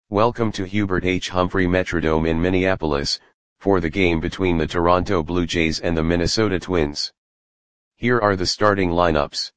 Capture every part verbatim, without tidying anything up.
Welcome to Hubert H. Humphrey Metrodome in Minneapolis, for the game between the Toronto Blue Jays and the Minnesota Twins. Here are the starting lineups.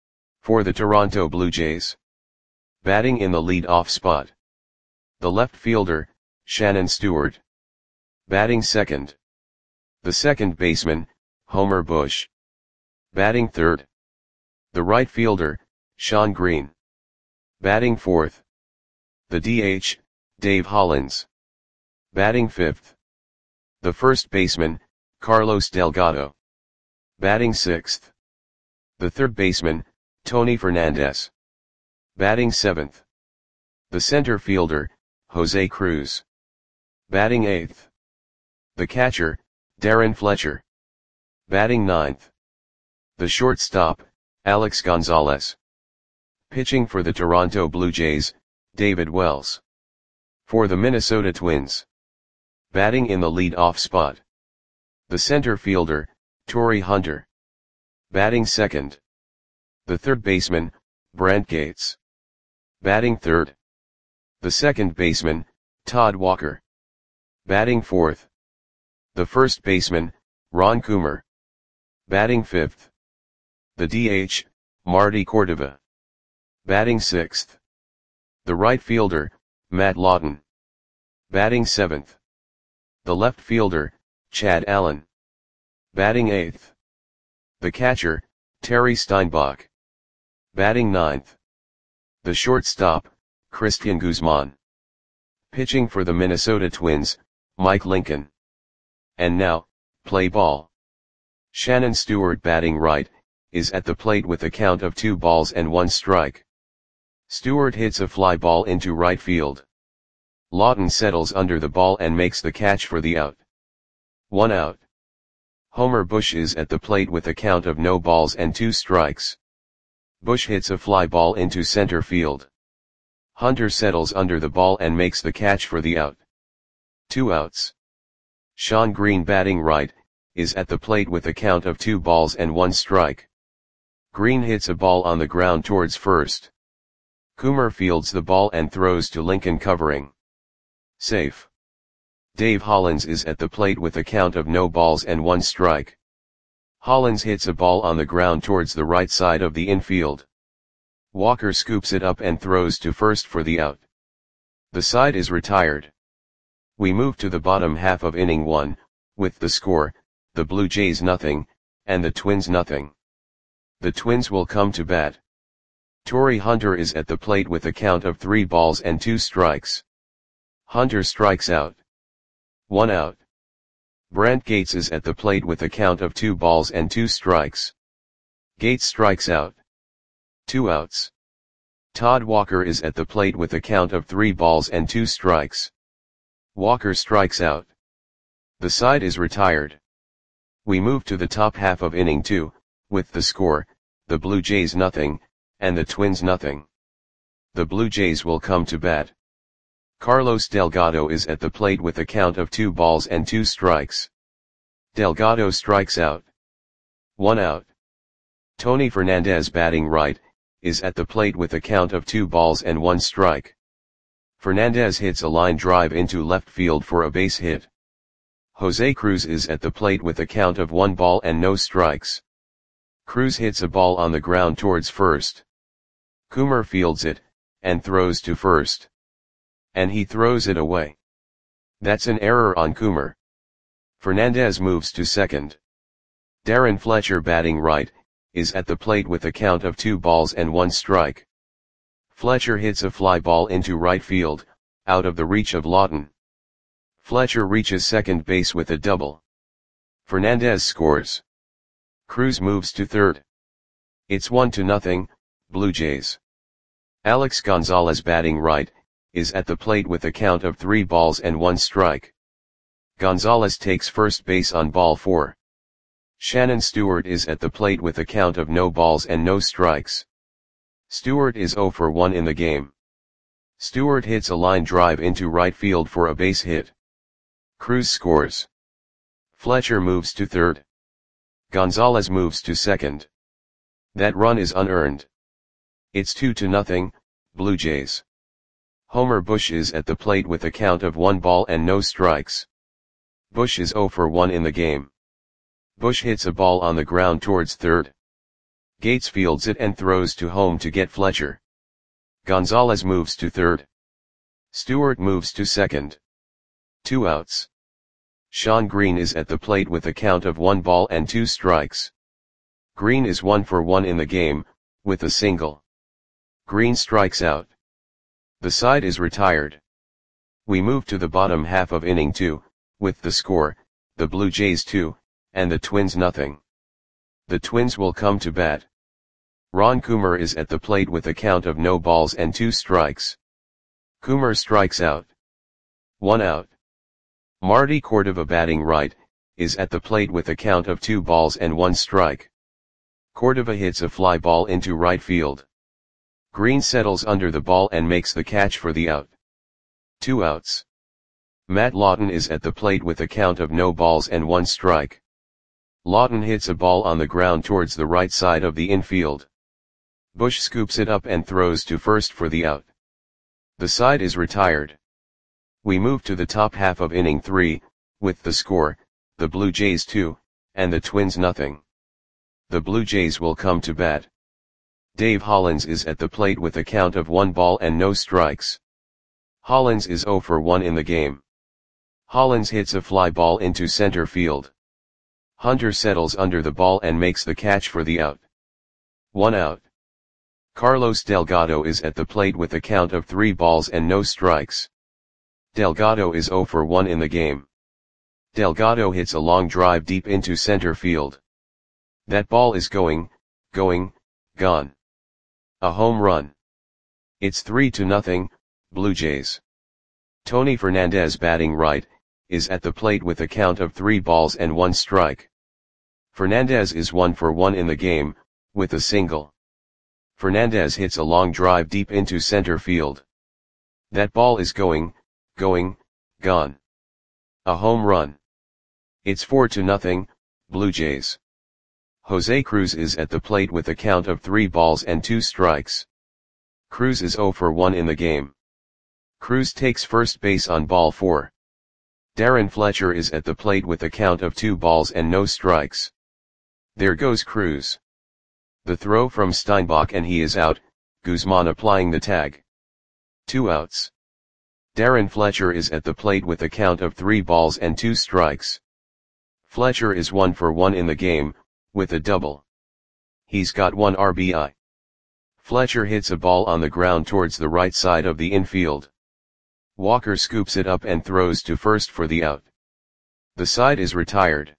For the Toronto Blue Jays. Batting in the lead-off spot. The left fielder, Shannon Stewart. Batting second. The second baseman, Homer Bush. Batting third. The right fielder, Shawn Green. Batting fourth. The D H, Dave Hollins. Batting fifth. The first baseman, Carlos Delgado. Batting sixth. The third baseman, Tony Fernandez. Batting seventh. The center fielder, Jose Cruz. Batting eighth. The catcher, Darren Fletcher. Batting ninth. The shortstop, Alex Gonzalez. Pitching for the Toronto Blue Jays, David Wells. For the Minnesota Twins. Batting in the lead-off spot. The center fielder, Torii Hunter. Batting second. The third baseman, Brent Gates. Batting third. The second baseman, Todd Walker. Batting fourth. The first baseman, Ron Coomer. Batting fifth. The D H, Marty Cordova. Batting sixth. The right fielder, Matt Lawton. Batting seventh. The left fielder, Chad Allen. Batting eighth. The catcher, Terry Steinbach. Batting ninth. The shortstop, Christian Guzman. Pitching for the Minnesota Twins, Mike Lincoln. And now, play ball. Shannon Stewart batting right, is at the plate with a count of two balls and one strike. Stewart hits a fly ball into right field. Lawton settles under the ball and makes the catch for the out. One out. Homer Bush is at the plate with a count of no balls and two strikes. Bush hits a fly ball into center field. Hunter settles under the ball and makes the catch for the out. Two outs. Shawn Green batting right, is at the plate with a count of two balls and one strike. Green hits a ball on the ground towards first. Coomer fields the ball and throws to Lincoln covering. Safe. Dave Hollins is at the plate with a count of no balls and one strike. Hollins hits a ball on the ground towards the right side of the infield. Walker scoops it up and throws to first for the out. The side is retired. We move to the bottom half of inning one, with the score, the Blue Jays nothing, and the Twins nothing. The Twins will come to bat. Torii Hunter is at the plate with a count of three balls and two strikes. Hunter strikes out. One out. Brent Gates is at the plate with a count of two balls and two strikes. Gates strikes out. Two outs. Todd Walker is at the plate with a count of three balls and two strikes. Walker strikes out. The side is retired. We move to the top half of inning two, with the score, the Blue Jays nothing, and the Twins nothing. The Blue Jays will come to bat. Carlos Delgado is at the plate with a count of two balls and two strikes. Delgado strikes out. One out. Tony Fernandez batting right, is at the plate with a count of two balls and one strike. Fernandez hits a line drive into left field for a base hit. Jose Cruz is at the plate with a count of one ball and no strikes. Cruz hits a ball on the ground towards first. Coomer fields it, and throws to first. And he throws it away. That's an error on Coomer. Fernandez moves to second. Darren Fletcher batting right, is at the plate with a count of two balls and one strike. Fletcher hits a fly ball into right field, out of the reach of Lawton. Fletcher reaches second base with a double. Fernandez scores. Cruz moves to third. It's one to nothing, Blue Jays. Alex Gonzalez batting right, is at the plate with a count of three balls and one strike. Gonzalez takes first base on ball four. Shannon Stewart is at the plate with a count of no balls and no strikes. Stewart is zero for one in the game. Stewart hits a line drive into right field for a base hit. Cruz scores. Fletcher moves to third. Gonzalez moves to second. That run is unearned. It's two to nothing, Blue Jays. Homer Bush is at the plate with a count of one ball and no strikes. Bush is zero for one in the game. Bush hits a ball on the ground towards third. Gates fields it and throws to home to get Fletcher. Gonzalez moves to third. Stewart moves to second. Two outs. Shawn Green is at the plate with a count of one ball and two strikes. Green is one for one in the game, with a single. Green strikes out. The side is retired. We move to the bottom half of inning two, with the score, the Blue Jays two, and the Twins nothing. The Twins will come to bat. Ron Coomer is at the plate with a count of no balls and two strikes. Coomer strikes out. One out. Marty Cordova, batting right, is at the plate with a count of two balls and one strike. Cordova hits a fly ball into right field. Green settles under the ball and makes the catch for the out. Two outs. Matt Lawton is at the plate with a count of no balls and one strike. Lawton hits a ball on the ground towards the right side of the infield. Bush scoops it up and throws to first for the out. The side is retired. We move to the top half of inning three, with the score, the Blue Jays two, and the Twins nothing. The Blue Jays will come to bat. Dave Hollins is at the plate with a count of one ball and no strikes. Hollins is zero for one in the game. Hollins hits a fly ball into center field. Hunter settles under the ball and makes the catch for the out. One out. Carlos Delgado is at the plate with a count of three balls and no strikes. Delgado is zero for one in the game. Delgado hits a long drive deep into center field. That ball is going, going, gone. A home run. It's three to nothing, Blue Jays. Tony Fernandez, batting right, is at the plate with a count of three balls and one strike. Fernandez is one for one in the game, with a single. Fernandez hits a long drive deep into center field. That ball is going, going, gone. A home run. It's four to nothing, Blue Jays. Jose Cruz is at the plate with a count of three balls and two strikes. Cruz is zero for one in the game. Cruz takes first base on ball four. Darren Fletcher is at the plate with a count of two balls and no strikes. There goes Cruz. The throw from Steinbach and he is out, Guzman applying the tag. Two outs. Darren Fletcher is at the plate with a count of three balls and two strikes. Fletcher is one for one in the game, with a double. He's got one R B I. Fletcher hits a ball on the ground towards the right side of the infield. Walker scoops it up and throws to first for the out. The side is retired.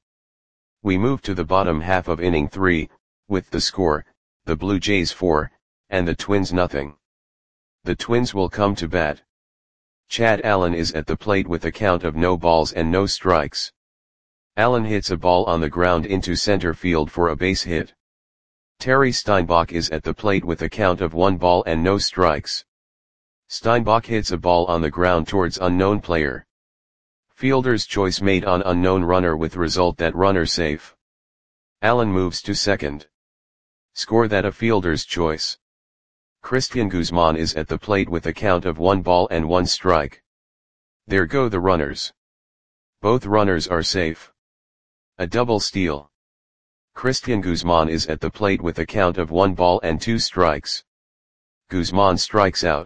We move to the bottom half of inning three, with the score, the Blue Jays four, and the Twins nothing. The Twins will come to bat. Chad Allen is at the plate with a count of no balls and no strikes. Allen hits a ball on the ground into center field for a base hit. Terry Steinbach is at the plate with a count of one ball and no strikes. Steinbach hits a ball on the ground towards unknown player. Fielder's choice made on unknown runner with result that runner safe. Allen moves to second. Score that a fielder's choice. Christian Guzman is at the plate with a count of one ball and one strike. There go the runners. Both runners are safe. A double steal. Christian Guzman is at the plate with a count of one ball and two strikes. Guzman strikes out.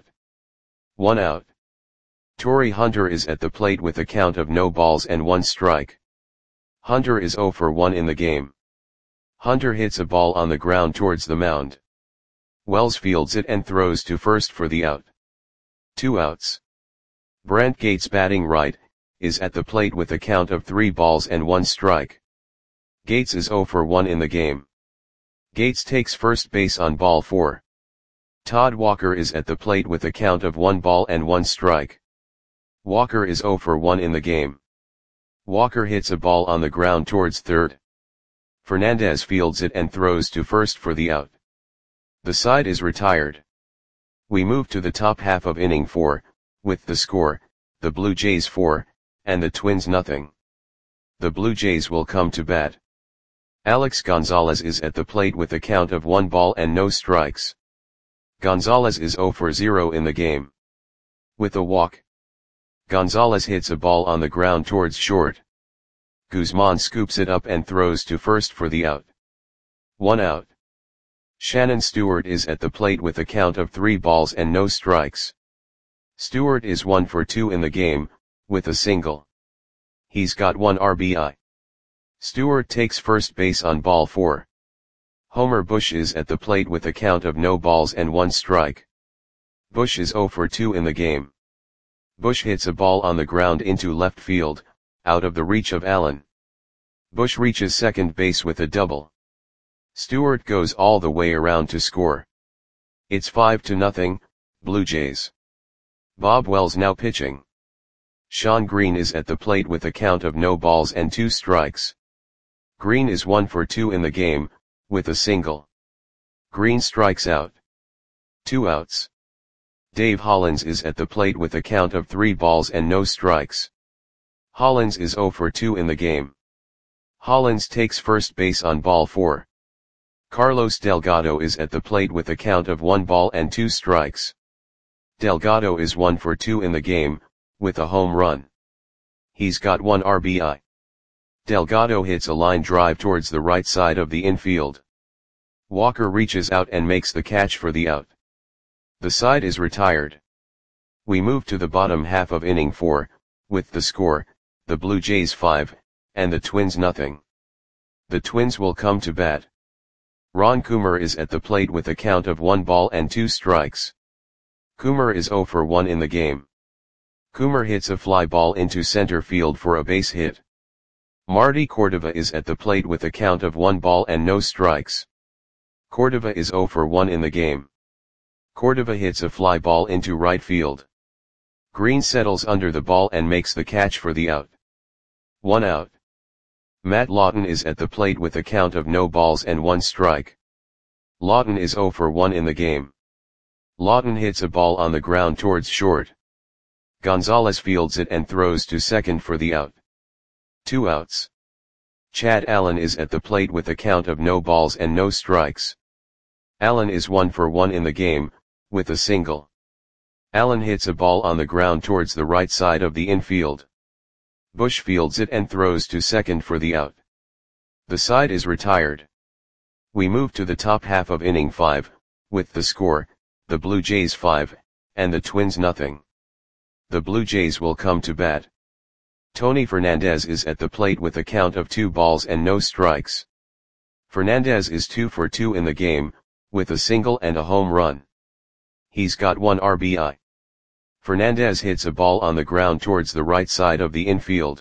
One out. Torrey Hunter is at the plate with a count of no balls and one strike. Hunter is zero for one in the game. Hunter hits a ball on the ground towards the mound. Wells fields it and throws to first for the out. Two outs. Brent Gates, batting right, is at the plate with a count of three balls and one strike. Gates is zero for one in the game. Gates takes first base on ball four. Todd Walker is at the plate with a count of one ball and one strike. Walker is zero for one in the game. Walker hits a ball on the ground towards third. Fernandez fields it and throws to first for the out. The side is retired. We move to the top half of inning four, with the score, the Blue Jays four, and the Twins nothing. The Blue Jays will come to bat. Alex Gonzalez is at the plate with a count of one ball and no strikes. Gonzalez is zero for zero in the game. With a walk, Gonzalez hits a ball on the ground towards short. Guzman scoops it up and throws to first for the out. One out. Shannon Stewart is at the plate with a count of three balls and no strikes. Stewart is one for two in the game, with a single. He's got one R B I. Stewart takes first base on ball four. Homer Bush is at the plate with a count of no balls and one strike. Bush is zero for two in the game. Bush hits a ball on the ground into left field, out of the reach of Allen. Bush reaches second base with a double. Stewart goes all the way around to score. It's five to nothing, Blue Jays. Bob Wells now pitching. Shawn Green is at the plate with a count of no balls and two strikes. Green is one for two in the game, with a single. Green strikes out. Two outs. Dave Hollins is at the plate with a count of three balls and no strikes. Hollins is zero for two in the game. Hollins takes first base on ball four. Carlos Delgado is at the plate with a count of one ball and two strikes. Delgado is one for two in the game, with a home run. He's got one R B I. Delgado hits a line drive towards the right side of the infield. Walker reaches out and makes the catch for the out. The side is retired. We move to the bottom half of inning four, with the score, the Blue Jays five, and the Twins nothing. The Twins will come to bat. Ron Coomer is at the plate with a count of one ball and two strikes. Coomer is zero for one in the game. Coomer hits a fly ball into center field for a base hit. Marty Cordova is at the plate with a count of one ball and no strikes. Cordova is zero for one in the game. Cordova hits a fly ball into right field. Green settles under the ball and makes the catch for the out. One out. Matt Lawton is at the plate with a count of no balls and one strike. Lawton is zero for one in the game. Lawton hits a ball on the ground towards short. Gonzalez fields it and throws to second for the out. Two outs. Chad Allen is at the plate with a count of no balls and no strikes. Allen is one for one in the game, with a single. Allen hits a ball on the ground towards the right side of the infield. Bush fields it and throws to second for the out. The side is retired. We move to the top half of inning five, with the score, the Blue Jays five, and the Twins nothing. The Blue Jays will come to bat. Tony Fernandez is at the plate with a count of two balls and no strikes. Fernandez is two for two in the game, with a single and a home run. He's got one R B I. Fernandez hits a ball on the ground towards the right side of the infield.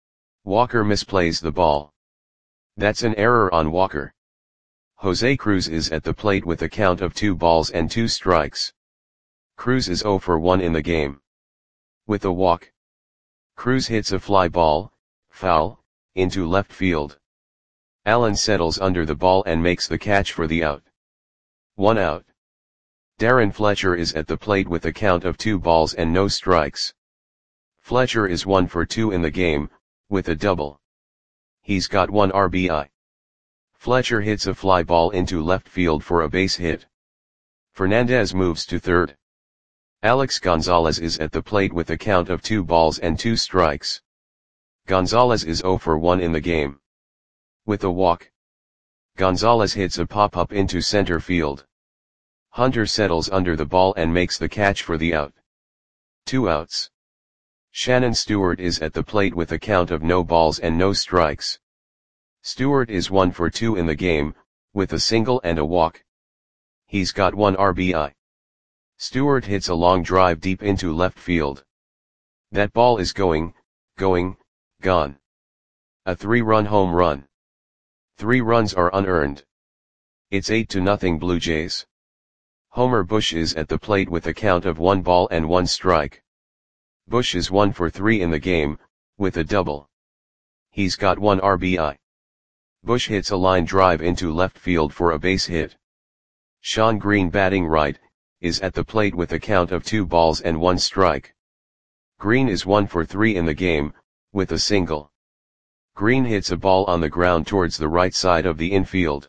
Walker misplays the ball. That's an error on Walker. Jose Cruz is at the plate with a count of two balls and two strikes. Cruz is zero for one in the game. With a walk, Cruz hits a fly ball, foul, into left field. Allen settles under the ball and makes the catch for the out. One out. Darren Fletcher is at the plate with a count of two balls and no strikes. Fletcher is one for two in the game, with a double. He's got one R B I. Fletcher hits a fly ball into left field for a base hit. Fernandez moves to third. Alex Gonzalez is at the plate with a count of two balls and two strikes. Gonzalez is zero for one in the game. With a walk, Gonzalez hits a pop-up into center field. Hunter settles under the ball and makes the catch for the out. Two outs. Shannon Stewart is at the plate with a count of no balls and no strikes. Stewart is one for two in the game, with a single and a walk. He's got one R B I. Stewart hits a long drive deep into left field. That ball is going, going, gone. A three-run home run. Three runs are unearned. It's eight to nothing Blue Jays. Homer Bush is at the plate with a count of one ball and one strike. Bush is one for three in the game, with a double. He's got one R B I. Bush hits a line drive into left field for a base hit. Shawn Green, batting right, is at the plate with a count of two balls and one strike. Green is one for three in the game, with a single. Green hits a ball on the ground towards the right side of the infield.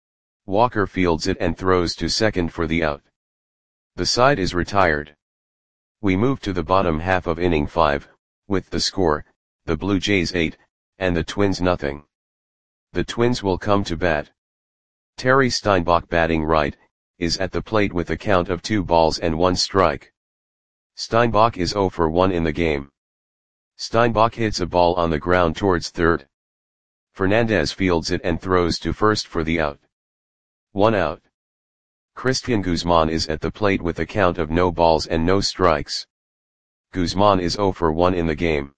Walker fields it and throws to second for the out. The side is retired. We move to the bottom half of inning five, with the score, the Blue Jays eight, and the Twins nothing. The Twins will come to bat. Terry Steinbach, batting right, is at the plate with a count of two balls and one strike. Steinbach is oh for one in the game. Steinbach hits a ball on the ground towards third. Fernandez fields it and throws to first for the out. One out. Christian Guzman is at the plate with a count of no balls and no strikes. Guzman is oh for one in the game.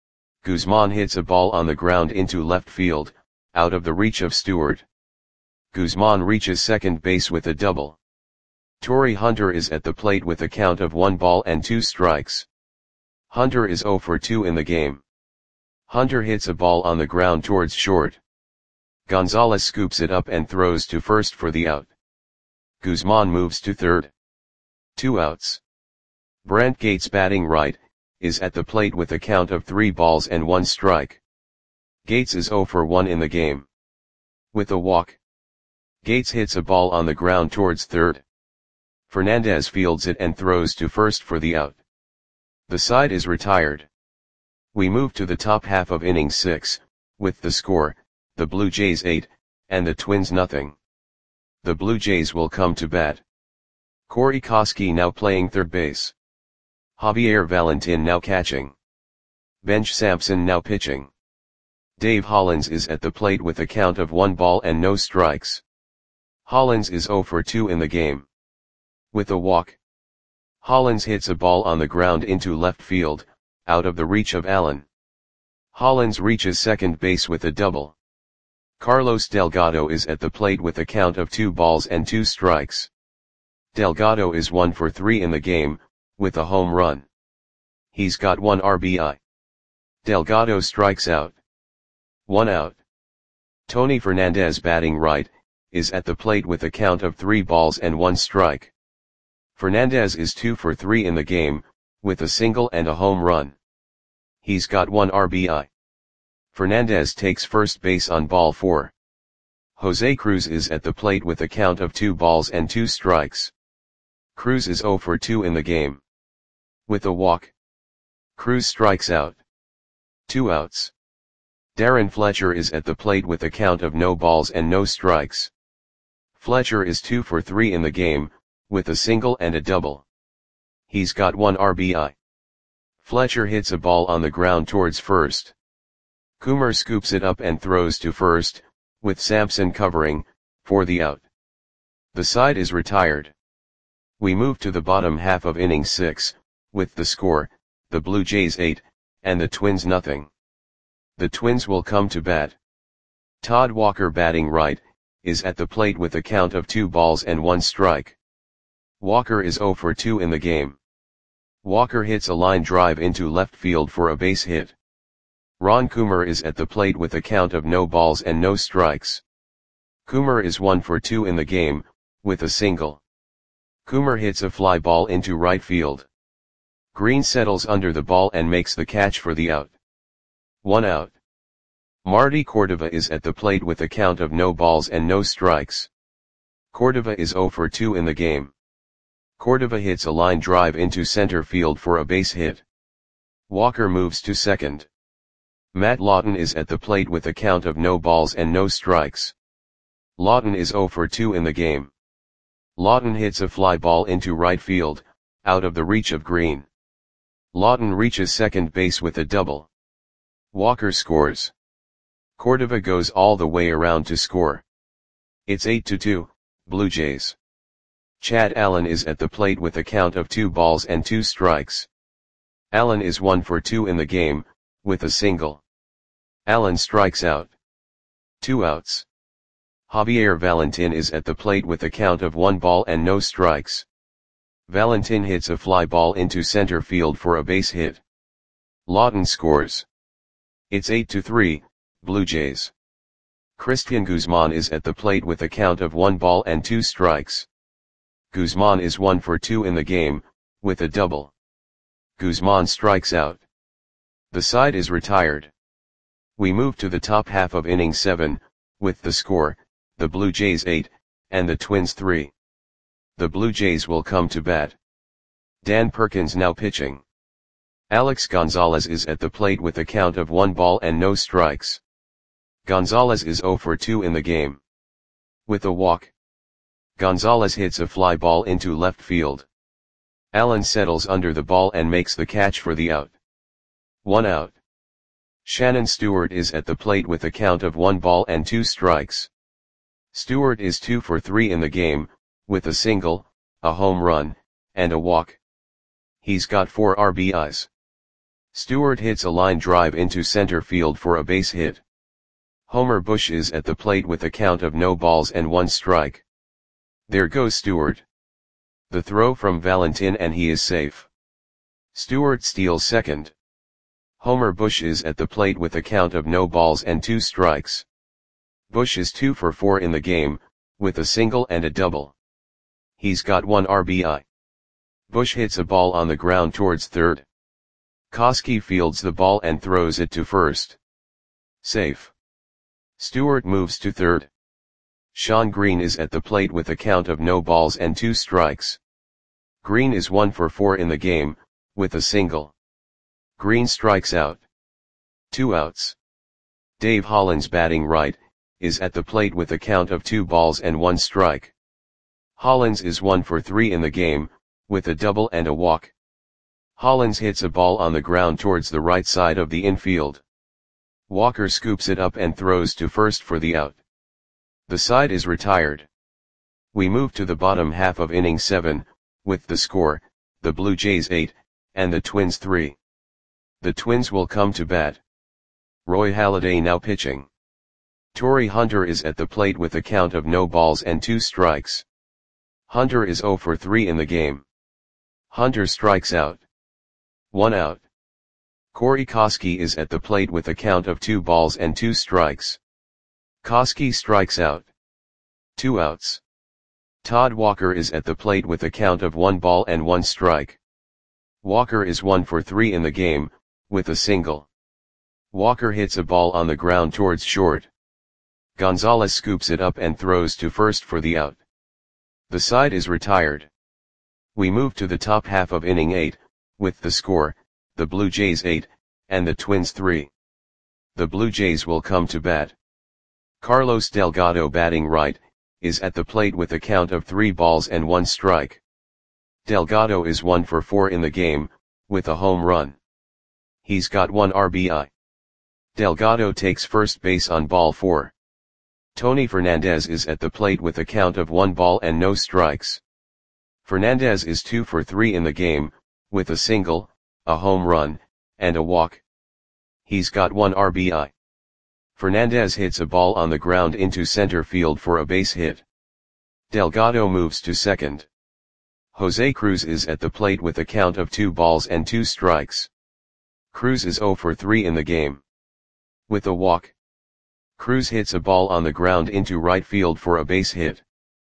Guzman hits a ball on the ground into left field, out of the reach of Stewart. Guzman reaches second base with a double. Torii Hunter is at the plate with a count of one ball and two strikes. Hunter is oh for two in the game. Hunter hits a ball on the ground towards short. Gonzalez scoops it up and throws to first for the out. Guzman moves to third. Two outs. Brent Gates, batting right, is at the plate with a count of three balls and one strike. Gates is oh for one in the game. With a walk. Gates hits a ball on the ground towards third. Fernandez fields it and throws to first for the out. The side is retired. We move to the top half of inning six, with the score, the Blue Jays eight, and the Twins nothing. The Blue Jays will come to bat. Corey Koskie now playing third base. Javier Valentin now catching. Benj Sampson now pitching. Dave Hollins is at the plate with a count of one ball and no strikes. Hollins is oh for two in the game. With a walk. Hollins hits a ball on the ground into left field, out of the reach of Allen. Hollins reaches second base with a double. Carlos Delgado is at the plate with a count of two balls and two strikes. Delgado is one for three in the game, with a home run. He's got one R B I. Delgado strikes out. One out. Tony Fernandez, batting right, is at the plate with a count of three balls and one strike. Fernandez is two for three in the game, with a single and a home run. He's got one R B I. Fernandez takes first base on ball four. Jose Cruz is at the plate with a count of two balls and two strikes. Cruz is oh for two in the game. With a walk. Cruz strikes out. Two outs. Darren Fletcher is at the plate with a count of no balls and no strikes. Fletcher is two for three in the game, with a single and a double. He's got one R B I. Fletcher hits a ball on the ground towards first. Coomer scoops it up and throws to first, with Sampson covering, for the out. The side is retired. We move to the bottom half of inning six, with the score, the Blue Jays eight, and the Twins nothing. The Twins will come to bat. Todd Walker, batting right, is at the plate with a count of two balls and one strike. Walker is oh for two in the game. Walker hits a line drive into left field for a base hit. Ron Coomer is at the plate with a count of no balls and no strikes. Coomer is one for two in the game, with a single. Coomer hits a fly ball into right field. Green settles under the ball and makes the catch for the out. One out. Marty Cordova is at the plate with a count of no balls and no strikes. Cordova is oh for two in the game. Cordova hits a line drive into center field for a base hit. Walker moves to second. Matt Lawton is at the plate with a count of no balls and no strikes. Lawton is oh for two in the game. Lawton hits a fly ball into right field, out of the reach of Green. Lawton reaches second base with a double. Walker scores. Cordova goes all the way around to score. It's eight to two, Blue Jays. Chad Allen is at the plate with a count of two balls and two strikes. Allen is one for two in the game, with a single. Allen strikes out. Two outs. Javier Valentin is at the plate with a count of one ball and no strikes. Valentin hits a fly ball into center field for a base hit. Lawton scores. It's eight to three, Blue Jays. Christian Guzman is at the plate with a count of one ball and two strikes. Guzman is one for two in the game, with a double. Guzman strikes out. The side is retired. We move to the top half of inning seven, with the score, the Blue Jays eight, and the Twins three. The Blue Jays will come to bat. Dan Perkins now pitching. Alex Gonzalez is at the plate with a count of one ball and no strikes. Gonzalez is zero for two in the game. With a walk, Gonzalez hits a fly ball into left field. Allen settles under the ball and makes the catch for the out. One out. Shannon Stewart is at the plate with a count of one ball and two strikes. Stewart is two for three in the game, with a single, a home run, and a walk. He's got four R B Is. Stewart hits a line drive into center field for a base hit. Homer Bush is at the plate with a count of no balls and one strike. There goes Stewart. The throw from Valentin and he is safe. Stewart steals second. Homer Bush is at the plate with a count of no balls and two strikes. Bush is two for four in the game, with a single and a double. He's got one R B I. Bush hits a ball on the ground towards third. Koski fields the ball and throws it to first. Safe. Stewart moves to third. Sean Green is at the plate with a count of no balls and two strikes. Green is one for four in the game, with a single. Green strikes out. Two outs. Dave Hollins, batting right, is at the plate with a count of two balls and one strike. Hollins is one for three in the game, with a double and a walk. Hollins hits a ball on the ground towards the right side of the infield. Walker scoops it up and throws to first for the out. The side is retired. We move to the bottom half of inning seven, with the score, the Blue Jays eight, and the Twins three. The Twins will come to bat. Roy Halladay now pitching. Torrey Hunter is at the plate with a count of no balls and two strikes. Hunter is zero for three in the game. Hunter strikes out. One out. Corey Koski is at the plate with a count of two balls and two strikes. Koski strikes out. Two outs. Todd Walker is at the plate with a count of one ball and one strike. Walker is one for three in the game, with a single. Walker hits a ball on the ground towards short. Gonzalez scoops it up and throws to first for the out. The side is retired. We move to the top half of inning eight, with the score, the Blue Jays eight, and the Twins three. The Blue Jays will come to bat. Carlos Delgado, batting right, is at the plate with a count of three balls and one strike. Delgado is one for four in the game, with a home run. He's got one R B I. Delgado takes first base on ball four. Tony Fernandez is at the plate with a count of one ball and no strikes. Fernandez is two for three in the game, with a single, a home run, and a walk. He's got one R B I. Fernandez hits a ball on the ground into center field for a base hit. Delgado moves to second. Jose Cruz is at the plate with a count of two balls and two strikes. Cruz is zero for three in the game. With a walk, Cruz hits a ball on the ground into right field for a base hit.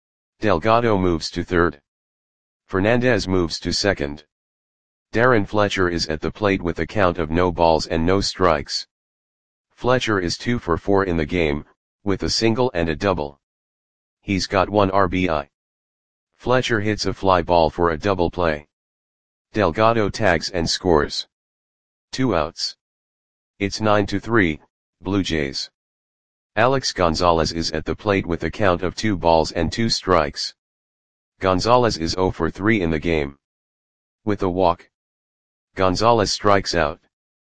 Delgado moves to third. Fernandez moves to second. Darren Fletcher is at the plate with a count of no balls and no strikes. Fletcher is two for four in the game, with a single and a double. He's got one R B I. Fletcher hits a fly ball for a double play. Delgado tags and scores. Two outs. It's nine to three, Blue Jays. Alex Gonzalez is at the plate with a count of two balls and two strikes. Gonzalez is zero for three in the game. With a walk, Gonzalez strikes out.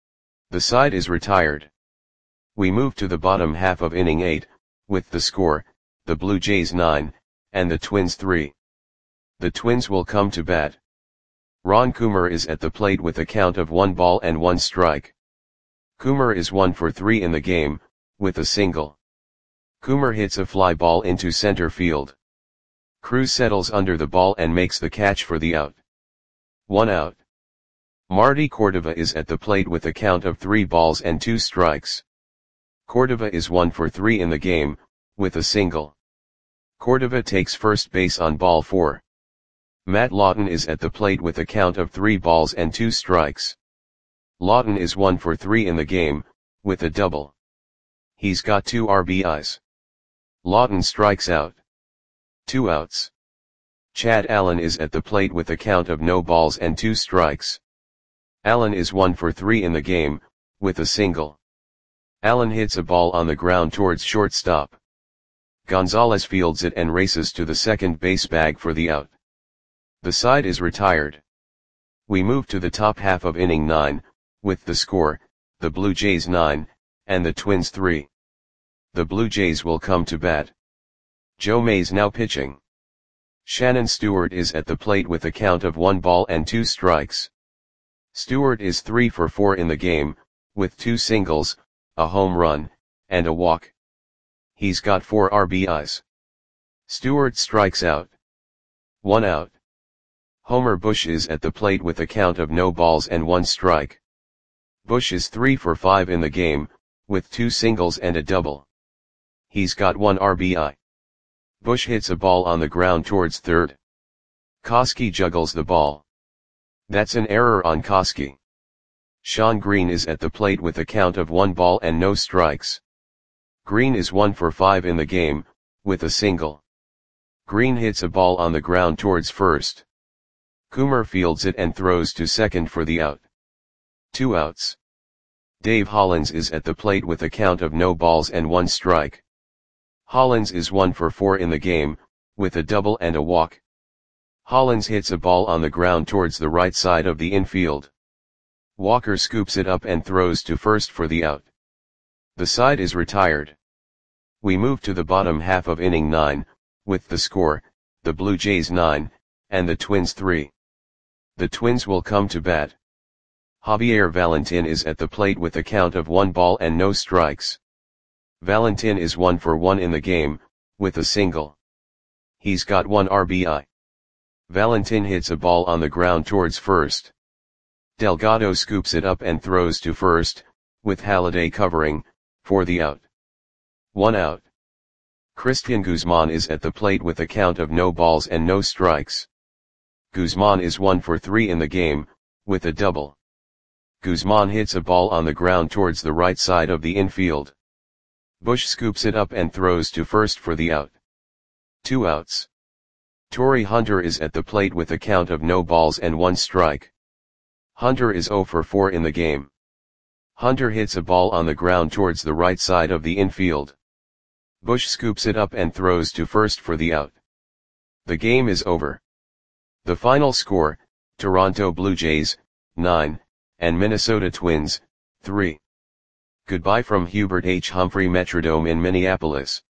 The side is retired. We move to the bottom half of inning eight, with the score, the Blue Jays nine, and the Twins three. The Twins will come to bat. Ron Coomer is at the plate with a count of one ball and one strike. Coomer is one for three in the game, with a single. Coomer hits a fly ball into center field. Cruz settles under the ball and makes the catch for the out. One out. Marty Cordova is at the plate with a count of three balls and two strikes. Cordova is one for three in the game, with a single. Cordova takes first base on ball four. Matt Lawton is at the plate with a count of three balls and two strikes. Lawton is one for three in the game, with a double. He's got two R B Is. Lawton strikes out. Two outs. Chad Allen is at the plate with a count of no balls and two strikes. Allen is one for three in the game, with a single. Allen hits a ball on the ground towards shortstop. Gonzalez fields it and races to the second base bag for the out. The side is retired. We move to the top half of inning nine, with the score, the Blue Jays nine, and the Twins three. The Blue Jays will come to bat. Joe Mays now pitching. Shannon Stewart is at the plate with a count of one ball and two strikes. Stewart is three for four in the game, with two singles, a home run, and a walk. He's got four R B Is. Stewart strikes out. One out. Homer Bush is at the plate with a count of no balls and one strike. Bush is three for five in the game, with two singles and a double. He's got one R B I. Bush hits a ball on the ground towards third. Koski juggles the ball. That's an error on Koski. Sean Green is at the plate with a count of one ball and no strikes. Green is one for five in the game, with a single. Green hits a ball on the ground towards first. Coomer fields it and throws to second for the out. Two outs. Dave Hollins is at the plate with a count of no balls and one strike. Hollins is one for four in the game, with a double and a walk. Hollins hits a ball on the ground towards the right side of the infield. Walker scoops it up and throws to first for the out. The side is retired. We move to the bottom half of inning nine, with the score, the Blue Jays nine, and the Twins three. The Twins will come to bat. Javier Valentin is at the plate with a count of one ball and no strikes. Valentin is one for one in the game, with a single. He's got one R B I. Valentin hits a ball on the ground towards first. Delgado scoops it up and throws to first, with Halladay covering, for the out. One out. Christian Guzman is at the plate with a count of no balls and no strikes. Guzman is one for three in the game, with a double. Guzman hits a ball on the ground towards the right side of the infield. Bush scoops it up and throws to first for the out. Two outs. Torrey Hunter is at the plate with a count of no balls and one strike. Hunter is zero for four in the game. Hunter hits a ball on the ground towards the right side of the infield. Bush scoops it up and throws to first for the out. The game is over. The final score, Toronto Blue Jays, nine, and Minnesota Twins, three. Goodbye from Hubert H. Humphrey Metrodome in Minneapolis.